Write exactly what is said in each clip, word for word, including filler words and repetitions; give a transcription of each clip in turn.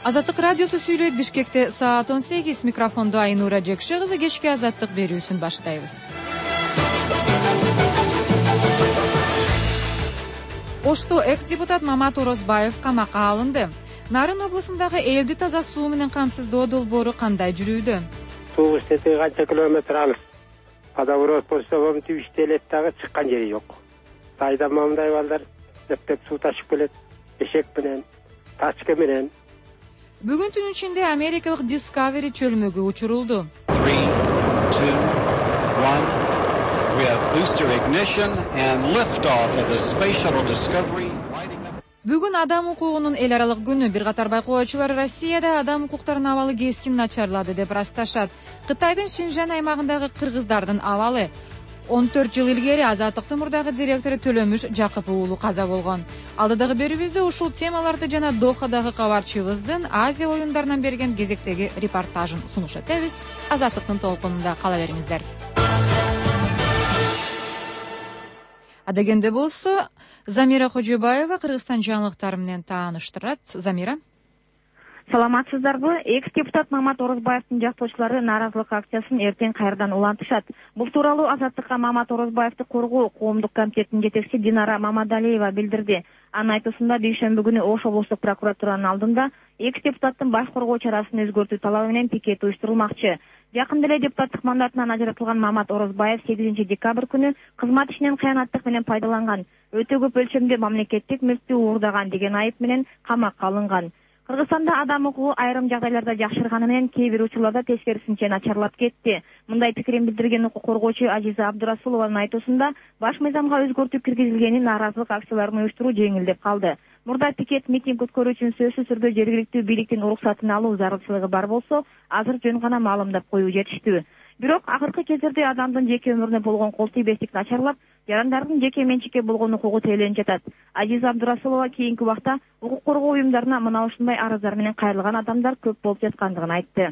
Азаттык радиосу сүйлөйт. Бишкекте саат он сегиз. Микрофондо Айнура Жекши кызы. Кечки азаттык берүүсүн баштайбыз. Ошто экс-депутат Мамат Орозбаев камакка алынды. Нарын облусундагы элди таза суу менен камсыздоо долбоору кандай жүрүүдө? Суу иштетиги канча километр алыс. Водоворот болсо тийиштелет дагы чыккан жери жок. Айда мындай балдар эптеп суу ташып келет. Эшек менен, тачка менен. Бүгүн түн ичинде америкалык Discovery чөлмөгү учурулду. three, two, one. We have booster ignition and liftoff of the Space Shuttle Discovery. Бүгүн адам укугунун эл аралык күнү. Бир катар байкоочулар Россияда адам укуктарынын абалы кескин начарлады деп ырасташат. Кытайдын Шинжан аймагындагы кыргыздардын абалы он төрт жыл илгери Азаттыктын мурдагы директору Төлөмүш Жакып уулу каза болгон. Алдыдагы берүүбүздө ушул темаларды жана Дохадагы кабарчыбыздын Азия оюндарынан берген кезектеги репортажын сунуш этебиз. Азаттыктын толкунунда кала бериңиздер. Адегенде болсо, Замира Хожобаева Кыргызстан жаңылыктары менен тааныштырат. Замира. Саламатсыздарбы? Экс-депутат Мамат Орозбаевдин жактоочулары нааразылык акциясын эртең кайрадан улантышат. Бул тууралуу Азаттыкка Мамат Орозбаевди коргоо коомдук комитетинин жетекчиси Динара Мамадалиева билдирди. Анын айтуусунда дүйшөмбү күнү Ош облустук прокуратуранын алдында экс-депутаттын баш коргоо чарасын өзгөртүү талабы менен пикет уюштурулмакчы. Жакында эле депутаттык мандатынан ажыратылган Мамат Орозбаев сегизинчи декабрь күнү кызмат ишинен кыянаттык менен пайдаланган, өтө көп өлчөмдө мамлекеттик мүлктү уурдаган деген айып менен камакка алынган. Кыргызстанда адам укугу айрым жагдайларда жакшырганы менен кээ бир учурларда тескерисинче начарлап кетти. Мындай пикирин билдирген укук коргоочу Ажиза Абдурасулованын айтуусунда баш мыйзамга өзгөртүү киргизилгени нааразылык акцияларын уюштуруу жеңилдеп калды. Мурда пикет митинг өткөрүү үчүн сөзсүз түрдө жергиликтүү бийликтин уруксатын алуу зарылчылыгы бар болсо, азыр жөн гана маалымдап коюу жетиштүү. Бирок акыркы кездерде адамдын жеке өмүрүнө болгон кол тийбестик начарлап, жарандардын жеке менчикке болгон укугу теленип жатат. Ажиза Абдурасулова кийинки убакта укук коргоо уюмдарына мына ушундай арыздар менен кайрылган адамдар көп болуп жаткандыгын айтты.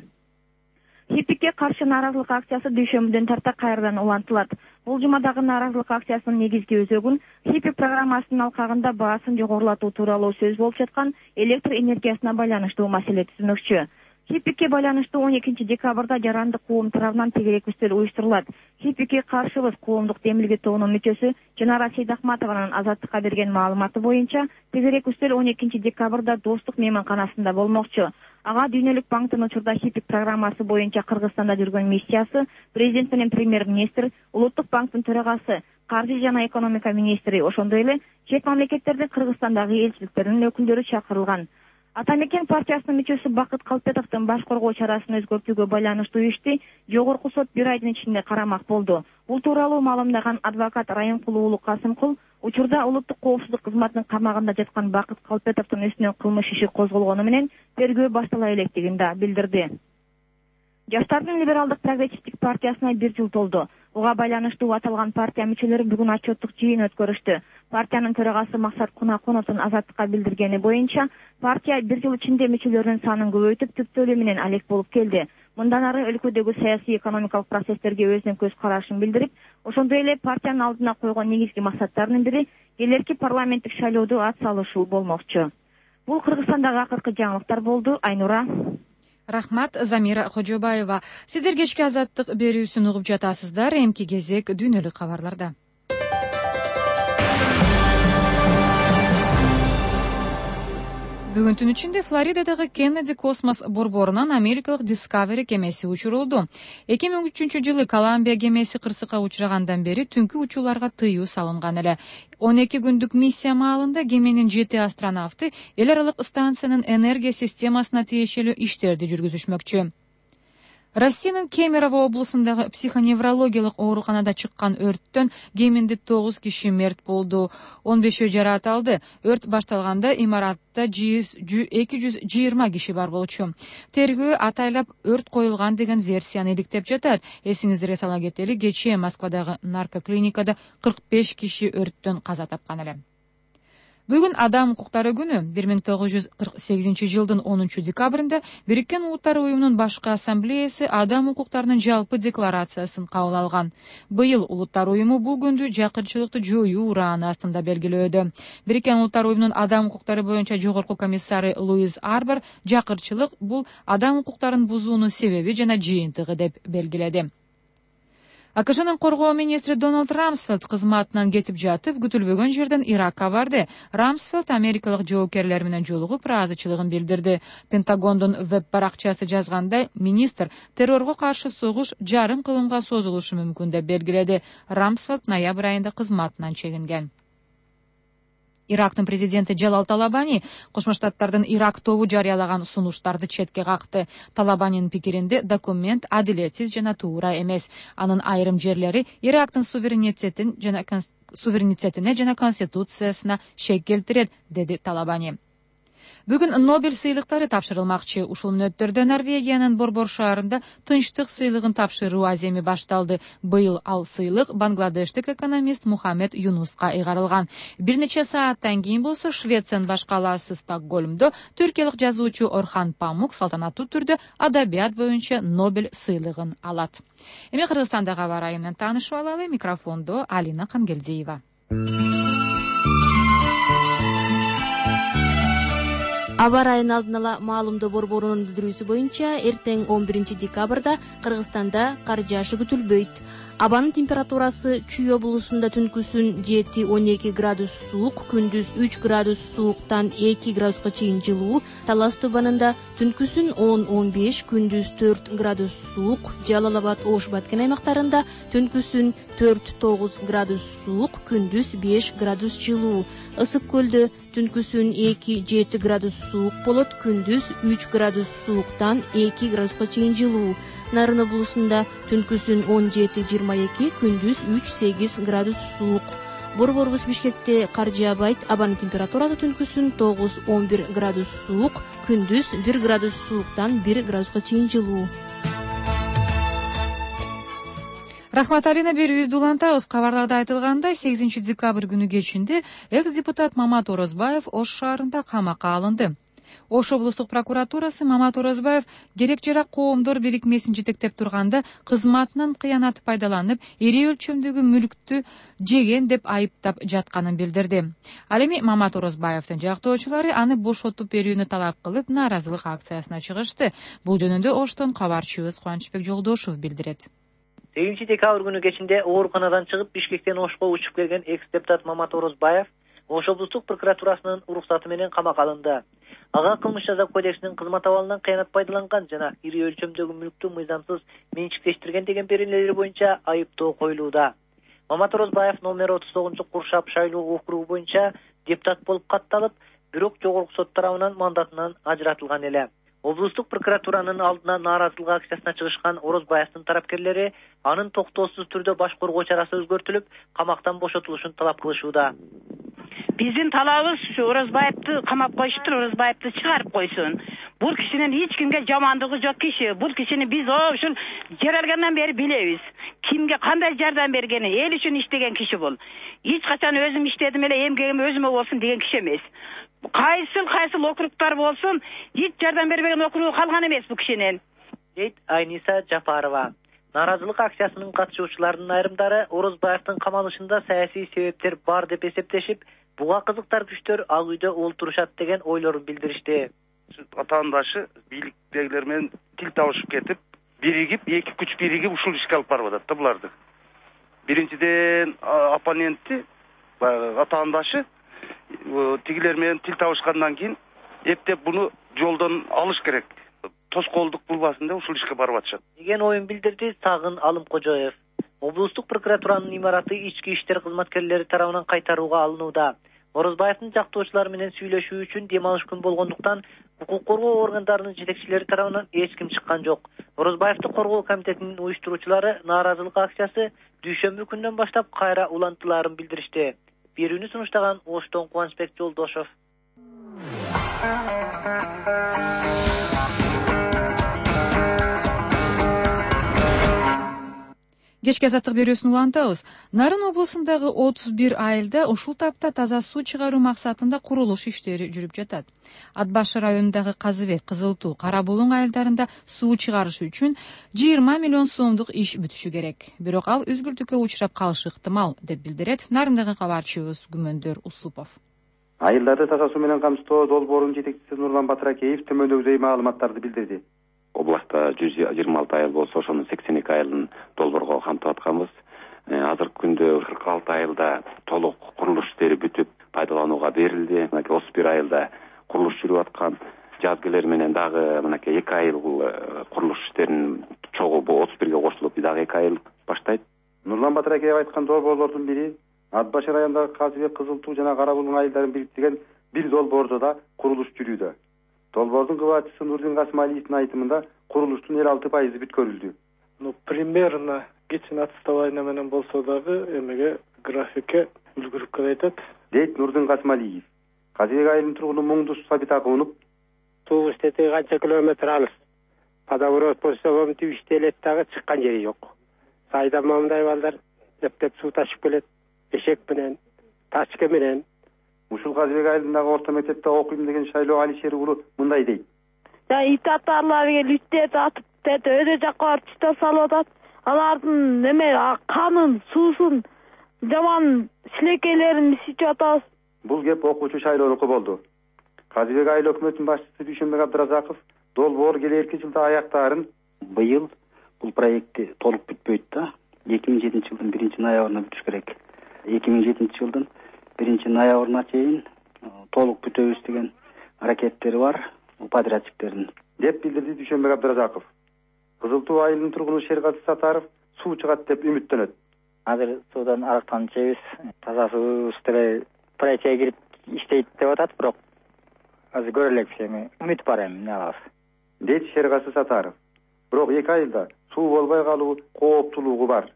ХИПИКке каршы нааразылык акциясы дүйшөмбүдөн тарта кайрадан улантылат. Бул жумадагы нааразылык акциясынын негизги өзөгүн ХИПИК программасынын алкагында баасын жогорулатуу тууралуу сөз болуп жаткан электр энергиясына байланыштуу маселе түзмөкчү. ХИПИКке байланыштуу он экинчи декабрда жарандык коом тарабынан тегерек үстөл уюштурулат. ХИПИКке каршыбыз коомдук демилге тобунун мүчөсү Жанара Сейдахматованын Азаттыкка берген маалыматы боюнча тегерек үстөл он экинчи декабрда Достук мейманканасында болмокчу. Ага Дүйнөлүк банктын учурда ХИПИК программасы боюнча Кыргызстанда жүргөн миссиясы, президент менен премьер-министр, Улуттук банктын төрагасы, каржы жана экономика министри, ошондой эле чет мамлекеттердин Кыргызстандагы элчиликтеринин өкүлдөрү чакырылган. Атамекен партиясынын мүчөсү Бакыт Калпетовдун баш коргоо чарасын өзгөртүүгө байланыштуу ишти жогорку сот бир айдын ичинде карамак болду. Бул тууралуу маалымдаган адвокат Райымкул уулу Касымкул учурда улуттук коопсуздук кызматынын камагында жаткан Бакыт Калпетовдун үстүнөн кылмыш иши козголгону менен тергөө баштала электигин да билдирди. Жаштардын либералдык прогрессивдик партиясына бир жыл толду. Буга байланыштуу аталган партия мүчөлөрү бүгүн отчеттук жыйын өткөрүштү. Партиянын төрагасы Максат Кунаконовдун Азаттыкка билдиргени боюнча, партия бир жыл ичинде мүчөлөрүнүн санын көбөйтүп, түптөлү менен алек болуп келди. Мындан ары өлкөдөгү саясий экономикалык процесстерге өзүнүн көз карашын билдирип, ошондой эле партиянын алдына койгон негизги максаттарынын бири келерки парламенттик шайлоодо ат салышуу болмокчу. Бул Кыргызстандагы акыркы жаңылыктар болду. Айнура. Рахмат, Замира Хожобаева. Сиздер кечки азаттык берүүсүн угуп жатасыздар. Эмки кезек дүйнөлүк кабарларда. Бүгүн түн ичинде Флоридадагы Кеннеди космос борборунан америкалык Discovery кемеси учурулду. эки миң үчүнчү жылы Колумбия кемеси кырсыкка учурагандан бери түнкү учууларга тыюу салынган эле. он эки күндүк миссия маалында кеменин жети астронавты эл аралык станциянын энергия системасына тиешелүү иштерди жүргүзүшмөкчү. Россиянын Кемерово облусундагы психоневрологиялык ооруканада чыккан өрттөн кеминде тогуз киши мерт болду, он бешөө жаракат алды. Өрт башталганда имаратта эки жүз жыйырма киши бар болчу. Тергөө атайлап өрт коюлган деген версияны иликтеп жатат. Эсиңиздерге сала кетели, кечээ Москвадагы наркоклиникада кырк беш киши өрттөн каза тапкан эле. Бүгүн Адам укуктары күнү. бир миң тогуз жүз кырк сегизинчи жылдын онунчу декабрында Бириккен Улуттар уюмунун башкы ассамблеясы Адам укуктарынын жалпы декларациясын кабыл алган. Быйыл Улуттар уюму бул күндү жакырчылыкты жоюу урааны астында белгилөөдө. Бириккен Улуттар уюмунун Адам укуктары боюнча жогорку комиссары Луиз Арбор жакырчылык бул адам укуктарын бузуунун себеби жана жыйынтыгы деп белгиледи. АКШнын коргоо министри Дональд Рамсфелд кызматынан кетип жатып, күтүлбөгөн жерден Иракка барды. Рамсфелд америкалык жоокерлер менен жолугуп ыраазычылыгын билдирди. Пентагондун веб-баракчасы жазгандай, министр террорго каршы согуш жарым кылымга созулушу мүмкүн деп белгиледи. Рамсфелд ноябрь айында кызматынан чегинген. Ирактын президенти Жалал Талабани Кошмо Штаттардын Ирак тобу жарыялаган сунуштарды четке какты. Талабанинин пикиринде документ адилетсиз жана туура эмес. Анын айрым жерлери Ирактын суверенитетин жана суверенитетине жана конституциясына шек келтирет, деди Талабани. Бүгүн Нобель сыйлыктары тапшырылмакчы. Ушул мүнөттөрдө Норвегиянын Борбор шаарында тынчтык сыйлыгын тапшыруу аземи башталды. Быйыл ал сыйлык Бангладештик экономист Мухаммед Юнуска ыйгарылган. Бир нече сааттан кийин болсо Швециянын баш калаасы Стокгольмдо түркиялык жазуучу Орхан Памук салтанаттуу түрдө адабият боюнча Нобель сыйлыгын алат. Эми Кыргызстандагы аба ырайы менен таанышып алалы. Микрофондо Алина Кангелдиева. Аба ырайынын алдын ала маалымдоо борборунун билдирүүсү боюнча эртең он биринчи декабрда Кыргызстанда кар жаашы күтүлбөйт. Абанын температурасы Чүй облусунда түнкүсүн жети он эки градус суук, күндүз үч градус сууктан эки градуска чейин жылуу, Талас Тубанында түнкүсүн он он беш, күндүз төрт градус суук, Жалал Абад, Ош Баткен аймактарында түнкүсүн төрт тогуз градус суук, күндүз беш градус жылуу. Ысык көлдө түнкүсүн эки жети градус суук болот, күндүз үч градус сууктан эки градуска чейин жылуу. Нарын облусунда түнкүсүн он жети жыйырма эки, күндүз үч сегиз градус суук. Борборубуз Бишкекте кар жаабайт. Абанын температурасы түнкүсүн тогуз он бир градус суук, күндүз бир градус сууктан бир градуска чейин жылуу. Рахмат, Алина, берүүбүздү улантабыз. Кабарларда айтылгандай, сегизинчи декабрь күнү кечинде экс-депутат Мамат Орозбаев Ош шаарында камакка алынды. Ош облустук прокуратурасы Мамат Орозбаев керек жарак коомдор бирикмесин жетектеп турганда кызматынан кыянат пайдаланып, ири өлчөмдөгү мүлктү жеген деп айыптап жатканын билдирди. Ал эми Мамат Орозбаевдин жактоочулары аны бошотуп берүүнү талап кылып, нааразылык акциясына чыгышты. Бул жөнүндө Оштон кабарчыбыз Кубанычбек Жолдошов билдирет. сегизинчи декабрь күнү кечинде ооруканадан чыгып Бишкектен Ошко учуп келген экс-депутат Мамат Орозбаев Ош облустук прокуратурасынын уруксаты менен камакка алынды. Ага кылмыш жаза кодексинин кызмат абалынан кыянат пайдаланган жана ири өлчөмдөгү мүлктү мыйзамсыз менчиктештирген деген беренелери боюнча айыптоо коюлууда. Мамат Орозбаев номер отуз тогузунчу Куршап шайлоо округу боюнча депутат болуп катталып, бирок жогорку сот тарабынан мандатынан ажыратылган эле. Облустук прокуратуранын алдына нааразылык акциясына чыгышкан Орозбаевдин тарапкерлери анын токтоосуз түрдө баш коргоо чарасы өзгөртүлүп, камактан бошотулушун талап кылышууда. Биздин талабыбыз ушу Орозбаевди камап коюштур, Орозбаевди чыгарып койсун. Бул кишинин эч кимге жамандыгы жок киши. Бул кишини биз ушул жаралгандан бери билебиз. Кимге кандай жардам бергени, эл үчүн иштеген киши бул. Эч качан өзүм иштедим эле, эмгегим өзүмө болсун деген киши эмес. Кайсыл кайсыл округтар болсун, эч жардам бербеген округу калган эмес бул кишинин. Дейт Айниса Жапарова. Нааразылык акциясынын катышуучуларынын айрымдары Орозбаевдин камалышында саясий себептер бар деп эсептешип, буга кызыктар күчтөр ал үйдө олтурушат деген ойлорун билдиришти. Атаандашы бийликтегилер менен тил табышып кетип, биригип, эки күч биригип ушул ишке алып барып атат да буларды. Биринчиден оппоненти, атаандашы тигилер менен тил табышкандан кийин эптеп буну жолдон алыш керек. Тоскоолдук булбасын деп ушул ишке барып атышат деген оюн билдирди Сагын Алымкожоев. Облустук прокуратуранын имараты ички иштер кызматкерлери тарабынан кайтарууга алынууда. Орозбаевдин жактоочулары менен сүйлөшүү үчүн дем алыш күн болгондуктан укук коргоо органдарынын жетекчилери тарабынан эч ким чыккан жок. Орозбаевди коргоо комитетинин уюштуруучулары нааразылык акциясы дүйшөмбү күндөн баштап кайра улантылаарын билдиришти. Берүүнү сунуштаган Оштон Кубанычбек Жолдошов. Кечки азаттык берүүсүн улантабыз. Нарын облусундагы отуз бир айылда ушул тапта таза суу чыгаруу максатында курулуш иштери жүрүп жатат. Ат башы районундагы Казыбек, Кызыл Туу, Кара Булуң айылдарында суу чыгарыш үчүн жыйырма миллион сомдук иш бүтүшү керек. Бирок ал өзгөртүүгө учурап калышы ыктымал, деп билдирет Нарындагы кабарчыбыз Күмөндөр Усупов. Айылдарды таза суу менен камсыздоо долбоорунун жетекчиси Нурлан Батыракеев төмөндөгүдөй маалыматтарды билдирди. Областта жүз жыйырма алты айыл болсо, ошонун сексен эки айылын долбоорго камтып атканбыз. Азыркы күндө кырк алты айылда толук курулуш иштери бүтүп пайдаланууга берилди. Мынакей отуз бир айылда курулуш жүрүп аткан. Жаз келер менен дагы мынакей эки айыл курулуш иштерин чогуу отуз бирге кошулуп, дагы эки айыл баштайт. Нурлан Батыракеев айткан долбоорлордун бири Ат башы районундагы Казыбек, Кызыл Туу жана Кара Булуң айылдарын бириктирген бир долбоордо да курулуш жүрүүдө. Долбоордун кыбаатчысы Нурдин Касымалиевдин айтымында курулуштун элүү алты пайызы бүткөрүлдү. Ну, примерно кечин отставание менен болсо дагы эмеге графикке үлгүрүп келатат, дейт Нурдин Касымалиев. Казыбек айылынын тургуну Муңдус Сабит Акунов. Суу иштети канча километр алыс. Водоворот болсо тийиштүү элет дагы чыккан жери жок. Сайдан мамдай балдар эптеп суу ташып келет. Эшек менен, тачка менен. Ушул Казыбек айылындагы орто мектепте окуйм деген Шайлоо Алишер уулу мындай дейт. Ja ит атарлар келип иттеп атып, өйдө жакка барып чыта салып атат. Алардын неме канын, суусун, жаман силекейлерин ичип атабыз. Бул кеп окуучу Шайлоонуку болду. Казыбек айыл өкмөтүнүн башчысы Дүйшөнбек Абдыразаков долбоор келерки жылда аяктаарын. Быйыл бул проекти толук бүтпөйт да. эки миң жетинчи жылдын биринчи ноябрына бүтүш керек. эки миң жетинчи жылдын биринчи ноябрына чейин толук бүтөбүз деген аракеттери бар подрядчиктердин, деп билдирди Дүйшөнбек Абдыразаков. Кызыл Туу айылынын тургуну Шергазы Сатаров суу чыгат деп үмүттөнөт. Азыр суудан арыктан ичебиз. Таза суу устебей проектке кирип иштейт деп атат, бирок азыр көрө элекпиз эми. Үмүт бар эми, эмне кылабыз? Дейт Шергазы Сатаров. Бирок эки айылда суу болбой калуу кооптулугу бар.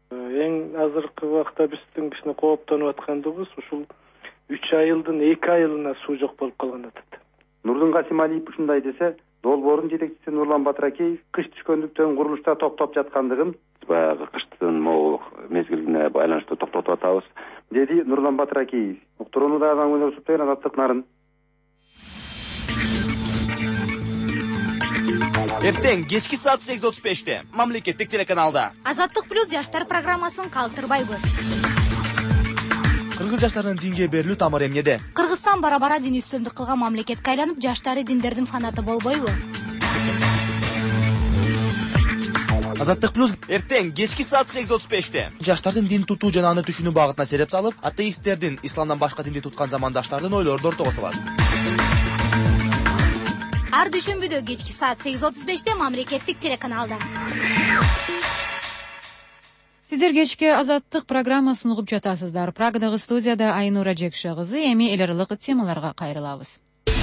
Эң азыркы убакта биздин кичине кооптонуп аткандыгыбыз ушул үч айылдын эки айылына суу жок болуп калган атат. Нурдин Касымалиев ушундай десе, долбоордун жетекчиси Нурлан Батыракеев кыш түшкөндүктөн курулушта токтоп жаткандыгын, баягы кыштын могул мезгилине байланыштуу токтотуп атабыз, деди Нурлан Батыракеев. Уктурууну дагы Күмөндөр Усупов, Азаттык, Нарын. Эртең кечки саат сегиз отуз беште мамлекеттик телеканалда Азаттык плюс жаштар программасын калтырбай көр. Кыргыз жаштарынын динге берилүү тамыры эмнеде? Кыргызстан бара-бара дин үстөмдүк кылган мамлекетке айланып, жаштары диндердин фанаты болбойбу? Азаттык плюс эртең кечки саат сегиз отуз беште жаштардын дин тутуу жана аны түшүнүү багытына сереп салып, атеисттердин, исламдан башка динди туткан замандаштардын ойлорун ортого салат. Ар дүйшөмбүдө кечки саат сегиз отуз беште мамлекеттик телеканалда. Сиздер кечки Азаттык программасын угуп жатасыздар. Прагадагы студияда Айнура Жекше кызы, эми эл аралык темаларга кайрылабыз.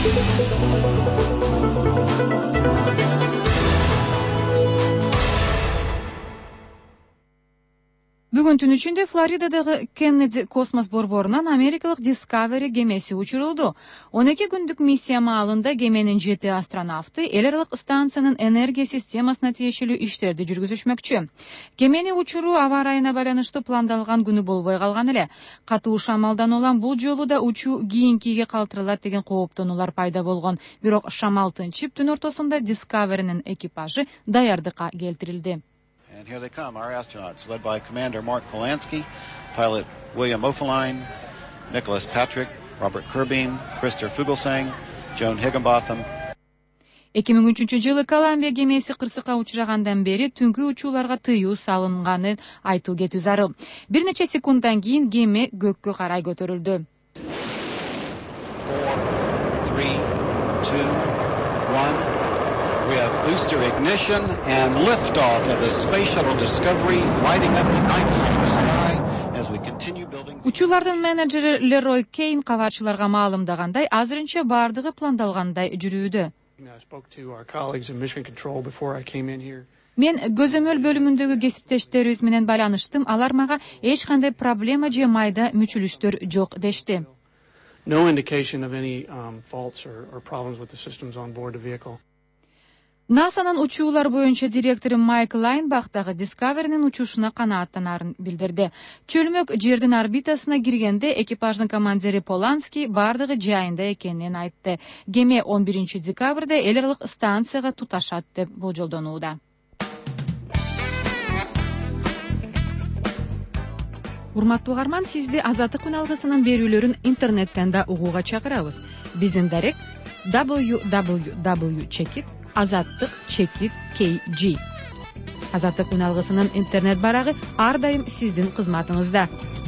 Бүгүн түн ичинде Флоридадагы Кеннеди космос борборунан америкалык Discovery кемеси учурулду. он эки күндүк миссия маалында кеменин жети астронавты эл аралык станциянын энергия системасына тиешелүү иштерди жүргүзүшмөкчү. Кемени учуруу аба ырайына байланыштуу пландалган күнү болбой калган эле. Катуу шамалдан улам бул жолу да учуу кийинкиге калтырылат деген кооптонуулар пайда болгон. Бирок шамал тынчып, түн ортосунда Discovery'нин экипажы даярдыкка келтирилди. And here they come, our astronauts, led by Commander Mark Polanski, pilot William Oefelein, Nicholas Patrick, Robert Kerbeam, Christer Fugelsang, Joan Higginbotham. эки миң үчүнчү жылы Колумбия кемеси кырсыкка учурагандан бери түнкү учууларга тыюу салынганын айтуу кетүү зарыл. Бир нече секунддан кийин кеме көккө карай көтөрүлдү. We have booster ignition and liftoff of the Space Shuttle Discovery, lighting up the nighttime sky as we continue building. Учуулардын менеджери Лерой Кейн кабарчыларга маалымдагандай, азырынча бардыгы пландалгандай жүрүүдө. Мен көзөмөл бөлүмүндөгү кесиптештерибиз менен байланыштым. Алар мага эч кандай проблема же майда мүчүлүштөр жок дешти. No indication of any um, faults or, or problems with the systems on board the vehicle. насанын учуулар боюнча директору Майк Лайнбах дагы Discovery'нин учушуна канааттанарын билдирди. Чөлмөк жердин орбитасына киргенде экипаждын командири Полански бардыгы жайында экенин айтты. Кеме он биринчи декабрда эл аралык станцияга туташат деп болжолдонууда. Урматтуу угарман, сизди Азаттык күн алгысынын берүүлөрүн интернеттен да угууга чакырабыз. Биздин дарек дабл ю дабл ю дабл ю чекит азаттык чекит кей джи. Азаттык күн алгысынын интернет барагы ар дайым сиздин кызматыңызда.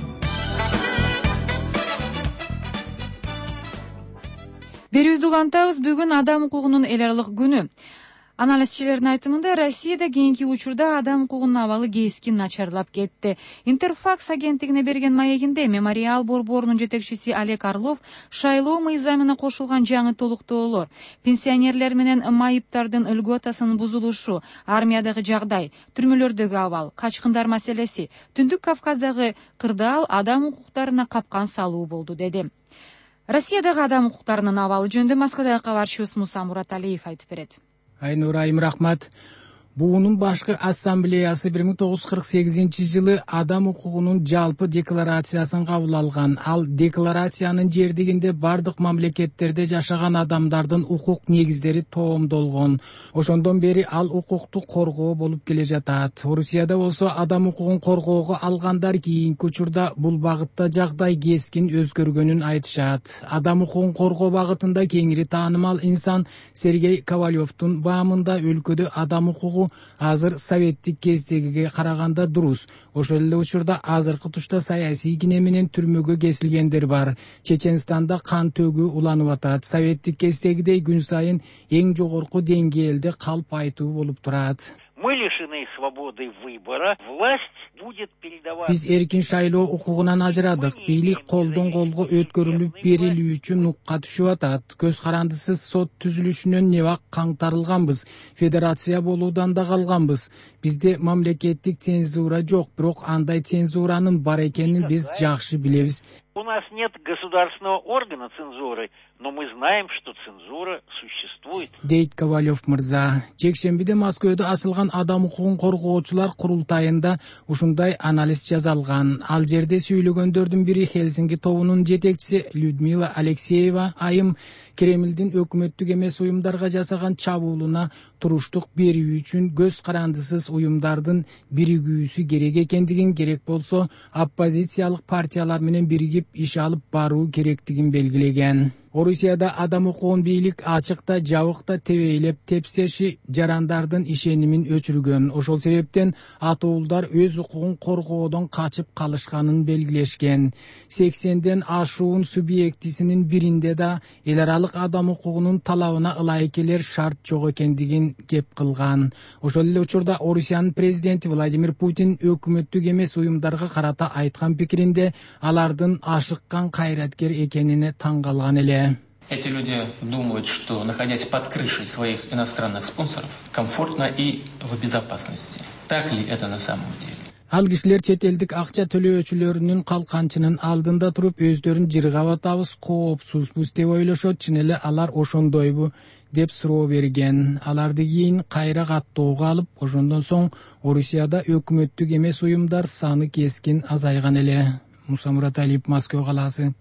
Берүүбүздү улантабыз. Бүгүн адам укугунун эл аралык күнү. Анализчилердин айтымында Россияда кийинки учурда адам укугунун абалы кескин начарлап кетти. Интерфакс агенттигине берген маегинде Мемориал борборунун жетекчиси Олег Орлов шайлоо мыйзамына кошулган жаңы толуктоолор, пенсионерлер менен майыптардын льготасынын бузулушу, армиядагы жагдай, түрмөлөрдөгү абал, качкындар маселеси, Түндүк Кавказдагы кырдаал адам укуктарына капкан салуу болду деди. Россиядагы адам укуктарынын абалы жөнүндө Москвадагы кабарчыбыз Муса Мураталиев айтып берет. Айнур Айым, рахмат. Буунун башкы ассамблеясы бир миң тогуз жүз кырк сегизинчи жылы адам укугунун жалпы декларациясын кабыл алган. Ал декларациянын жердигинде бардык мамлекеттерде жашаган адамдардын укук негиздери тоомдолгон. Ошондон бери ал укукту коргоо болуп келе жатат. Орусияда болсо адам укугун коргоого алгандар кийинки учурда бул багытта жагдай кескин өзгөргөнүн айтышат. Адам укугун коргоо багытында кеңири таанымал инсан Сергей Ковалевдун баамында өлкөдө адам укугу азыр советтик кездегиге караганда дурус. Ошол эле учурда азыркы тушта саясий кине менен түрмөгө кесилгендер бар. Чеченстанда кан төгүү уланып атат. Советтик кездегидей күн сайын эң жогорку деңгээлде калп айтуу болуп турат. Мы лишены свободы выбора. Власть будет передавать. Биз эркин шайлоо укугунан ажырадык. Бийлик колдон колго өткөрүлүп берилүү үчүн нукка түшүп атат. Көз карандысыз сот түзүлүшүнөн небак каңтарылганбыз. Федерация болуудан да калганбыз. Бизде мамлекеттик цензура жок, бирок андай цензуранын бар экенин биз жакшы билебиз. У нас нет государственного органа цензуры, но мы знаем, что цензура существует. Дейт Ковалев мырза. Жекшембиде Москвада ачылган адам укугун коргоочулар курултайында ушундай анализ жазалган. Ал жерде сүйлөгөндөрдүн бири Хельсинки тобунун жетекчиси Людмила Алексеева айым Кремлдин өкмөттүк эмес уюмдарга жасаган чабуулуна туруштук берүү үчүн көз карандысыз уюмдардын биригүүсү керек экендигин, керек болсо оппозициялык партиялар менен биригип иш алып баруу керектигин белгилеген. Орусияда адам укугун бийлик ачыкта жабыкта тебейлеп тепсеши жарандардын ишенимин өчүргөн. Ошол себептен атуулдар өз укугун коргоодон качып калышканын белгилешкен. сексенден ашуун субъектисинин биринде да эл аралык адам укугунун талабына ылайык келер шарт жок экендигин кеп кылган. Ошол эле учурда Орусиянын президенти Владимир Путин өкмөттүк эмес уюмдарга карата айткан пикиринде алардын ашыккан кайраткер экенине таң калган эле. Эти люди думают, что, находясь под крышей своих иностранных спонсоров, комфортно и в безопасности. Так ли это на самом деле? Ал кишилер чет элдик акча төлөөчүлөрүнүн калканчынын алдында туруп өздөрүн жыргап атабыз, коопсузбуз деп ойлошот. Чын эле алар ошондойбу деп суроо берген. Аларды кийин кайра каттоого алып, ошондон соң Орусияда өкмөттүк эмес уюмдар саны кескин азайган эле. Муса Мураталиев, Москва калаасы.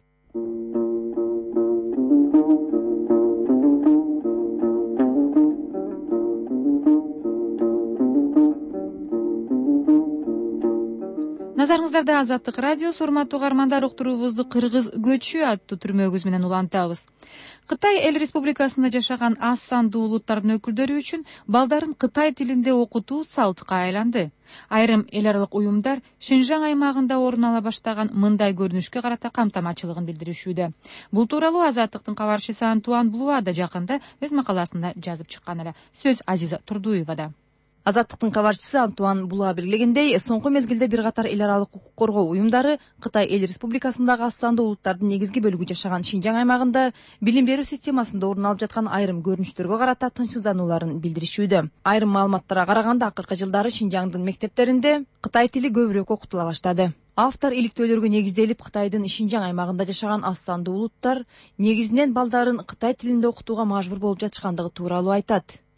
Назарыңыздарда Азаттык радиосу. Урматтуу угармандар, уктуруубузду Кыргыз көчү аттуу түрмөгүбүз менен улантабыз. Кытай эл республикасында жашаган аз сандуу улуттардын өкүлдөрү үчүн балдарын кытай тилинде окутуу салтка айланды. Айрым эл аралык уюмдар Шинжаң аймагында орун ала баштаган мындай көрүнүшкө карата камтамачылыгын билдиришүүдө. Бул тууралуу Азаттыктын кабарчысы Антуан Блуа да жакында өз макаласында жазып чыккан эле. Сөз Азиза Турдуевада. Азаттыктын кабарчысы Антуан Булуа белгилегендей, соңку мезгилде бир катар эл аралык укук коргоо уюмдары Кытай эл республикасындагы аз сандуу улуттардын негизги бөлүгү жашаган Шинжаң аймагында билим берүү системасында орун алып жаткан айрым көрүнүштөргө карата тынчсызданууларын билдиришүүдө. Айрым маалыматтарга караганда, акыркы жылдары Шинжаңдын мектептеринде Кытай тили көбүрөөк окутула баштады. Автор иликтөөлөргө негизделип Кытайдын Шинжаң аймагында жашаган аз сандуу улуттар негизинен балдарын Кытай тилинде окутууга мажбур болуп жатышкандыгы тууралуу айтат.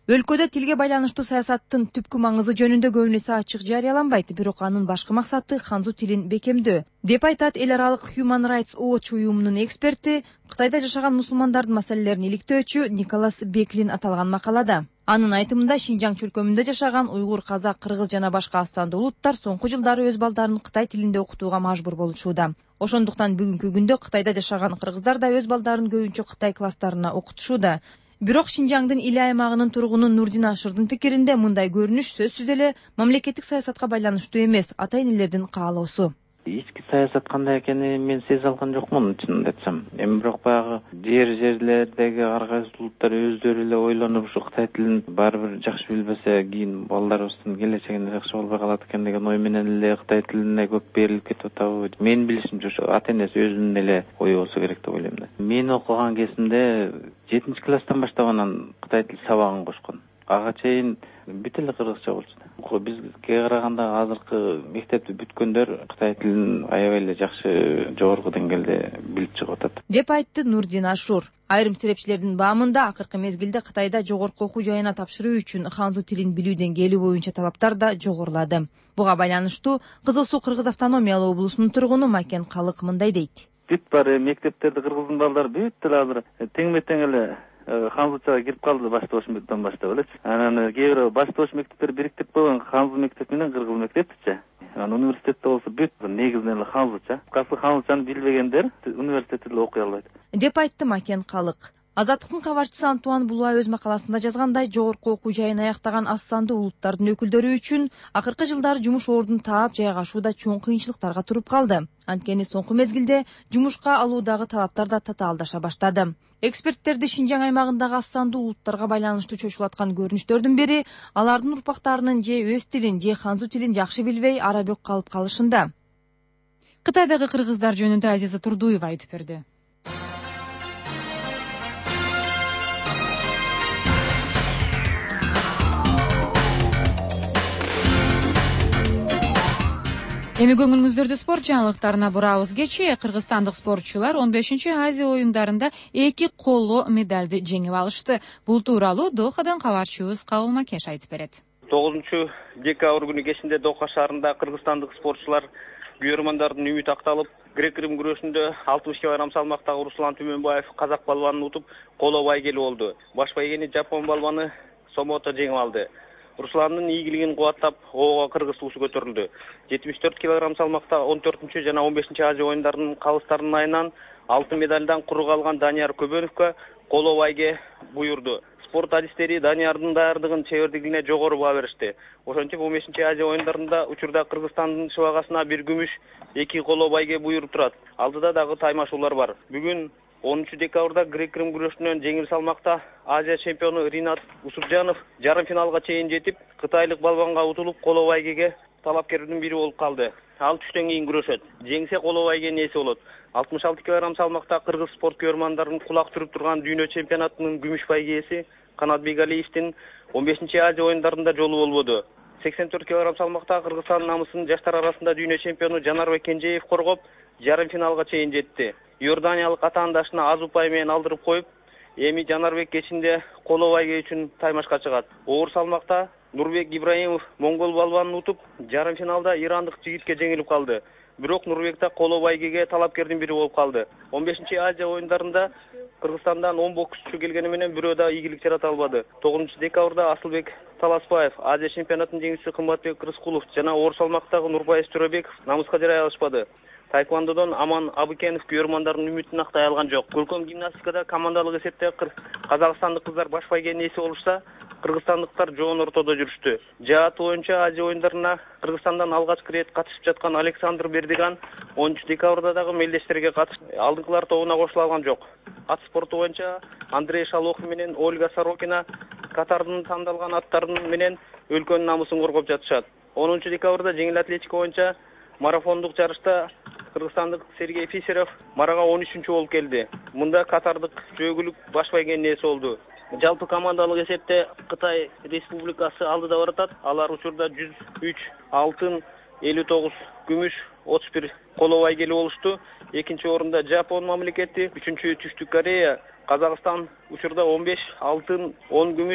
Өлкөдө тилге байланыштуу саясаттын түпкү маңызы жөнүндө көбүн эсе ачык жарыяланбайт, бирок анын башкы максаты ханзу тилин бекемдөө, деп айтат эл аралык Human Rights Watch уюмунун эксперти, Кытайда жашаган мусулмандардын маселелерин иликтөөчү Николас Беклин аталган макалада. Анын айтымында Шинжаң чөлкөмүндө жашаган уйгур, казак, кыргыз жана башка аз сандуу улуттар соңку жылдары өз балдарын Кытай тилинде окутууга мажбур болушууда. Ошондуктан бүгүнкү күндө Кытайда жашаган кыргыздар да өз балдарын көбүнчө Кытай класстарына окутушууда. Бирок Шинжаңдын Иле аймагынын тургуну Нурдин Ашырдын пикиринде мындай көрүнүш сөзсүз эле мамлекеттик саясатка байланыштуу эмес, ата-энелердин каалоосу. Ички саясат кандай экенин мен сезе алган жокмун, чынын айтсам. Эми бирок баягы жер жерлердеги ар кайсы улуттар өздөрү эле ойлонуп ушу Кытай тилин баары бир жакшы билбесе, кийин балдарыбыздын келечегинде жакшы болбой калат экен деген ой менен эле Кытай тилине көп берилип кетип атабы? Менин билишимче ушу ата-энеси өзүнүн эле ою болсо керек деп ойлойм да. Мен окуган кезимде жетинчи класстан баштап анан Кытай тил сабагын кошкон. Ага чейин бүт эле кыргызча болчу. Бизге караганда азыркы мектепти бүткөндөр Кытай тилин аябай эле жакшы жогорку деңгээлде билип чыгып атат, деп айтты Нурдин Ашур. Айрым серепчилердин баамында акыркы мезгилде Кытайда жогорку окуу жайына тапшыруу үчүн ханзу тилин билүү деңгээли боюнча талаптар да жогорулады. Буга байланыштуу Кызыл Суу Кыргыз автономиялуу облусунун тургуну Макен Калык мындай дейт. Бүт баары мектептерде кыргыздын балдары бүт эле азыр тең-метең эле ханзучага кирип калды, баштабаш мектептен баштап элечи. Анан кээ бир баштабаш мектептер бириктирип койгон ханзу мектеп менен кыргыз мектепчи. Анан университетте болсо бүт негизинен эле ханзуча. Касы ханзучаны билбегендер университетте эле окуй албайт, деп айтты Макен Калык. Азаттыктын кабарчысы Антуан Булуа өз макаласында жазгандай, жогорку окуу жайын аяктаган аз сандуу улуттардын өкүлдөрү үчүн акыркы жылдары жумуш ордун таап жайгашууда чоң кыйынчылыктарга туруп калды. Анткени соңку мезгилде жумушка алуудагы талаптар да татаалдаша баштады. Эксперттерди Шинжаң аймагындагы аз сандуу улуттарга байланыштуу чочулаткан көрүнүштөрдүн бири алардын урпактарынын же өз тилин, же ханзу тилин жакшы билбей арабек калып калышында. Кытайдагы кыргыздар жөнүндө Азиза Турдуева айтып берди. Эми көңүлүңүздөрдү спорт жаңылыктарына бурабыз. Кечээ кыргызстандык спортчулар он бешинчи Азия оюндарында эки коло медалды жеңип алышты. Бул тууралуу Дохадан кабарчыбыз Кабыл Макеш айтып берет. тогузунчу декабрь күнү кечинде Доха шаарында кыргызстандык спортчулар күйөрмандардын үмүтү акталып, грек-рим күрөшүндө алтымыш килограмм салмактагы Руслан Түмөнбаев казак балбанын утуп, коло байгели болду. Баш байгени жапон балбаны Сомото жеңип алды. Русландын ийгилигин кубаттап, ого кыргыз туусу көтөрүлдү. жетимиш төрт килограмм салмакта он төртүнчү жана он бешинчи Азия оюндарынын калыстарынын айынан алтын медалдан куру калган Данияр Көбөновго коло байге буйрду. Спорт адистери Даниярдын даярдыгын, чебердигине жогору баа беришти. Ошентип он бешинчи Азия оюндарында учурда Кыргызстандын шыбагасына бир күмүш, эки коло байге буйруп турат. Алдыда дагы таймашуулар бар. Бүгүн онунчу декабрда грек-рим күрөшүнөн жеңил салмакта Азия чемпиону Ринат Усупжанов жарым финалга чейин жетип, кытайлык балбанга утулуп, коло байгеге талапкердин бири болуп калды. Ал түштөн кийин күрөшөт. Жеңсе коло байгенин эси болот. алтымыш алты килограмм салмакта кыргыз спорт көрмандарын кулак түрүп турган дүйнө чемпионатынын күмүш байгеси Канат Бегалиевдин он бешинчи Азия оюндарында жолу болбоду. сексен төрт килограмм салмакта Кыргызстандын намысын жаштар арасында дүйнө чемпиону Жанарбек Кенжеев коргоп, жарым финалга чейин жетти. Иорданиялык атаандашына аз упай менен алдырып коюп, эми Жанарбек кечинде коло байге үчүн таймашка чыгат. Оор салмакта Нурбек Ибраимов монгол балбанын утуп, жарым финалда ирандык жигитке жеңилип калды. Бирок Нурбекте коло байгеге талапкердин бири болуп калды. он бешинчи Азия оюндарында Кыргызстандан он боксчу келгени менен бирөө да ийгилик жарата албады. тогузунчу декабрда Асылбек Таласпаев, Азия чемпионатынын жеңүүчүсү Кымбатбек Рыскулов жана оор салмактагы Нурбайыс Төрөбеков намыска жарай алышпады. Таеквондодон Аман Абыкенов күйөрмандардын үмүтүн актай алган жок. Көркөм гимнастикада командалык эсепте казакстандык кыздар баш байгенин эси болушса, кыргызстандыктар жоон ортодо жүрүштү. Жаат боюнча Азия оюндарына Кыргызстандан алгачкы ирет катышып жаткан Александр Бердиган онунчу декабрда дагы мелдештерге катышып, алдыңкылар тобуна кошула алган жок. Ат спорту боюнча Андрей Шалохов менен Ольга Сорокина Катардын тандалган аттарын менен өлкөнүн намысын коргоп жатышат. онунчу декабрда жеңил атлетика боюнча марафондук жарышта кыргызстандык Сергей Фисеров марага он үчүнчү болуп келди. Мында катардык жөгүлүк баш байгенин эси болду. Жалпы командалык эсепте Кытай Республикасы алдыда баратат. Алар учурда жүз үч алтын, элүү тогуз күмүш, отуз бир коло байгели болушту. Экинчи орунда Жапон мамлекети, үчүнчү Түштүк Корея, Казакстан учурда он беш алтын, он күмүш,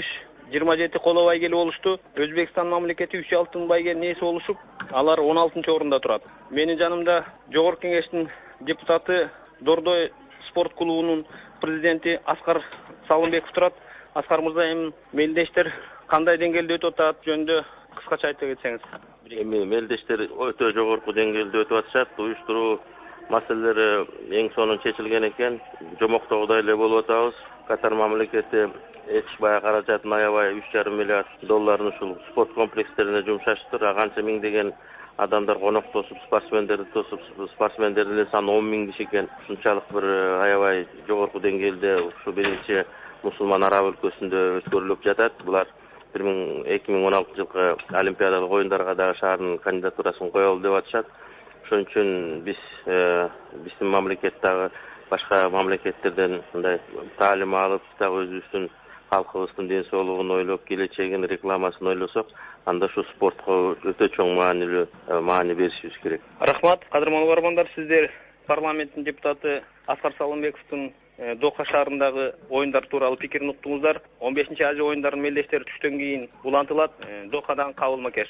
жыйырма жети коло байгели болушту. Өзбекстан мамлекети үч алтын байгенин ээси болушуп, алар он алтынчы орунда турат. Менин жанымда Жогорку Кеңештин депутаты, Дордой спорт клубунун президенти Аскар Салымбеков турат. Аскар мырза, эми мелдештер кандай деңгээлде өтүп атат жөнүндө кыскача айтып кетсеңиз. Эми мелдештер өтө жогорку деңгээлде өтүп атышат. Уюштуруу маселелери эң сонун чечилген экен. Жомоктогудай эле болуп атабыз. Катар мамлекети эч бая каражатын аябай үч жарым миллиард долларын ушул спорт комплекстерине жумшаштыр. Канча миңдеген адамдар конок тосуп, спортсмендерди тосуп, спортсмендердин саны он миң киши экен. Ушунчалык бир аябай жогорку деңгээлде ушу биринчи мусулман араб өлкөсүндө өткөрүлүп жатат. Булар эки миң он алтынчы жылкы олимпиадалык оюндарга дагы шаардын кандидатурасын коелу деп атышат. Ошон үчүн биз биздин мамлекет дагы башка мамлекеттерден мындай таалим алып, дагы өзүбүздүн халкыбыздын ден соолугун ойлоп, келечегин, рекламасын ойлосок, анда ушу спортко өтө чоң маанилүү маани беришибиз керек. Рахмат, кадырман угармандар, сиздер парламенттин депутаты Аскар Салымбековдун Доха шаарындагы оюндар тууралуу пикирин уктуңуздар. он бешинчи Азия оюндарынын мелдештери түштөн кийин улантылат. Дохадан кабыл макеш.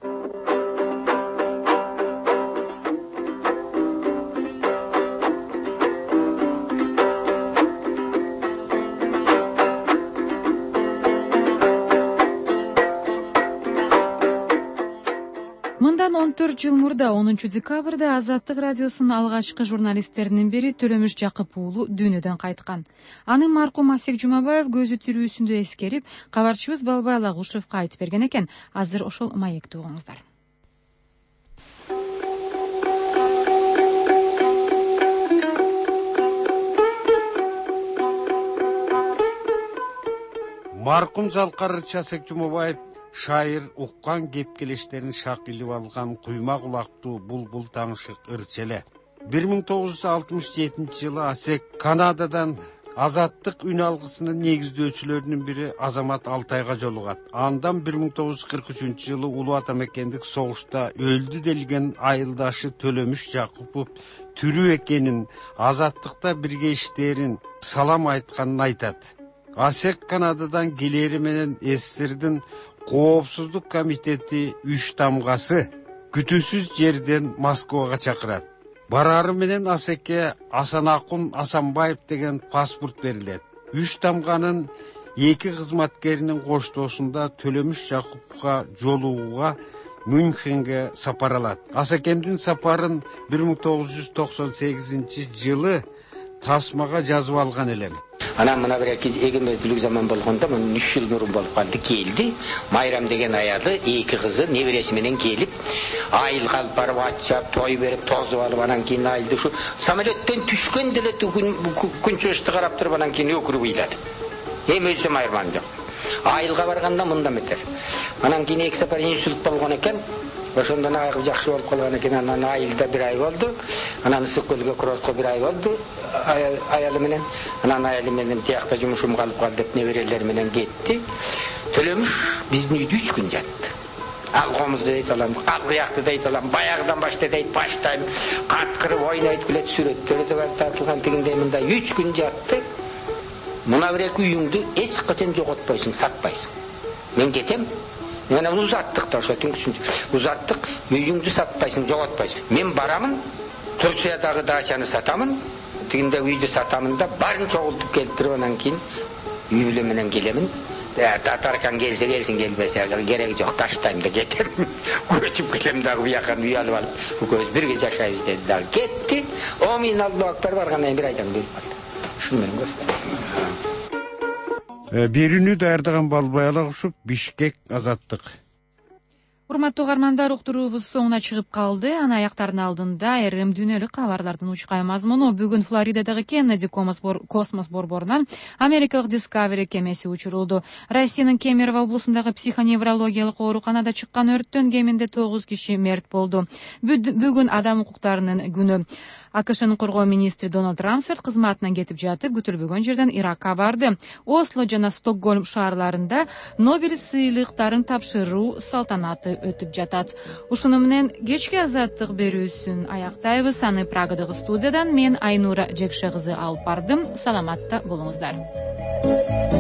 Мындан он төрт жыл мурда онунчу декабрда Азаттык радиосунун алгачкы журналисттеринин бири Төлөмүш Жакып уулу дүйнөдөн кайткан. Аны маркум Асек Жумабаев көзү тирүүсүндө эскерип, кабарчыбыз Балбай Алагушевка айтып берген экен. Азыр ошол маекти угуңуздар. Маркум Залкарычы Асек Жумабаев шайыр уккан кепкелештерин шак илип алган куйма кулактуу булбул таңшык ырчеле. бир миң тогуз жүз алтымыш жетинчи жылы Асек Канададан азаттык үн алгысынын негиздөөчүлөрүнүн бири Азамат Алтайга жолугат. Андан бир миң тогуз жүз кырк үчүнчү жылы Улуу Ата мекендик согушта өлдү делген айылдашы Төлөмүш Жакупов тирүү экенин, азаттыкта бирге иштерин, салам айтканын айтат. Асек Канададан келери менен СССРдин Коопсуздук комитети үч тамгасы күтүүсүз жерден Москвага чакырат. Барары менен Асекке Асанакун Асанбаев деген паспорт берилет. Үч тамганын эки кызматкеринин коштоосунда Төлөмүш Жакупка жолугууга Мюнхенге сапар алат. Асекемдин сапарын бир миң тогуз жүз токсон сегизинчи жылы тасмага жазып алган элем. Анан мына бир эгемездүүлүк заман болгондо мына үч жыл мурун болуп калды, келди. Майрам деген аялы, эки кызы, небереси менен келип, айылга алып барып ачап, той берип, тозуп алып, анан кийин айылды ушу самолеттен түшкөн деле күн чыгышты карап туруп, анан кийин өкүрүп ыйлады. Эми өлсөм айырман жок. Айылга барганда мында метер. Анан кийин эки сапар инсульт болгон экен. Ошондон айгы жакшы болуп калган экен. Анан айылда бир ай болду. Анан Ысык көлгө кросско бир ай болду. Аялы менен, анан аялы менен тиякта жумушум калып калды деп неберелер менен кетти. Төлөмүш биздин үйдө үч күн жатты. Алгомузду дейт алам, алгыякты дейт алам, баягыдан башта дейт баштайм. Каткырып ойнойт күлөт, сүрөттөрү да бар тартылган тигиндей мында үч күн жатты. Мына бир эки үйүңдү эч качан жоготпойсуң, сатпайсың. Мен кетем. Мына узаттык да ошо түнкүсүндө. Узаттык, үйүңдү сатпайсың, жоготпойсуң. Мен барамын, Турциядагы дачаны сатамын. Тигинде үйдү сатамын да барын чогултуп келтирип анан кийин үй бүлө менен келемин. Татаркан келсе келсин, келбесе кереги жок, таштайм да кетем. Көчүп кетем дагы буякан үй алып алып, экөөбүз бирге жашайбыз деди дагы кетти. он миң Аллаху акбар баргандан кийин бир айдан кийин өлүп калды. Ушуну менен көз. Берүүнү даярдаган Балбай Алагушев, Бишкек, Азаттык. Урматтуу угармандар, уктуруубуз соңуна чыгып калды. Аны аяктардын алдында айрым дүйнөлүк кабарлардын учкай мазмуну. Бүгүн Флоридадагы Кеннеди космос борборунан Америкалык Discovery кемеси учурулду. Россиянын Кемерово облусундагы психоневрологиялык ооруканада чыккан өрттөн кеминде тогуз киши мерт болду. Бүгүн адам укуктарынын күнү. АКШнын коргоо министри Дональд Рамсфелд кызматынан кетип жатып, күтүлбөгөн жерден Иракка барды. Осло жана Стокгольм шаарларында Нобель сыйлыктарын тапшыруу салтанаты өтүп жатат. Ушуну менен кечки азаттык берүүсүн аяктайбыз. Аны Прагадагы студиядан мен Айнура Жекше кызы алып бардым. Саламатта болуңуздар.